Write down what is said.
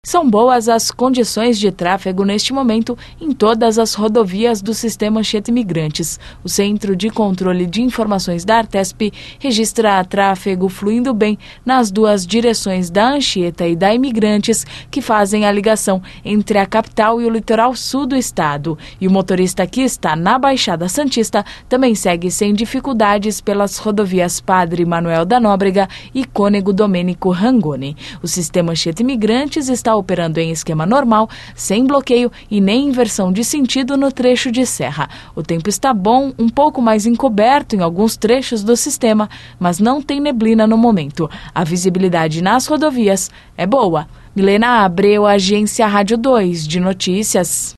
São boas as condições de tráfego neste momento em todas as rodovias do sistema Anchieta Imigrantes. O Centro de Controle de Informações da Artesp registra tráfego fluindo bem nas duas direções da Anchieta e da Imigrantes, que fazem a ligação entre a capital e o litoral sul do estado. E o motorista que está na Baixada Santista também segue sem dificuldades pelas rodovias Padre Manuel da Nóbrega e Cônego Domênico Rangoni. O sistema Anchieta Imigrantes está operando em esquema normal, sem bloqueio e nem inversão de sentido no trecho de serra. O tempo está bom, um pouco mais encoberto em alguns trechos do sistema, mas não tem neblina no momento. A visibilidade nas rodovias é boa. Milena Abreu, Agência Rádio 2 de Notícias.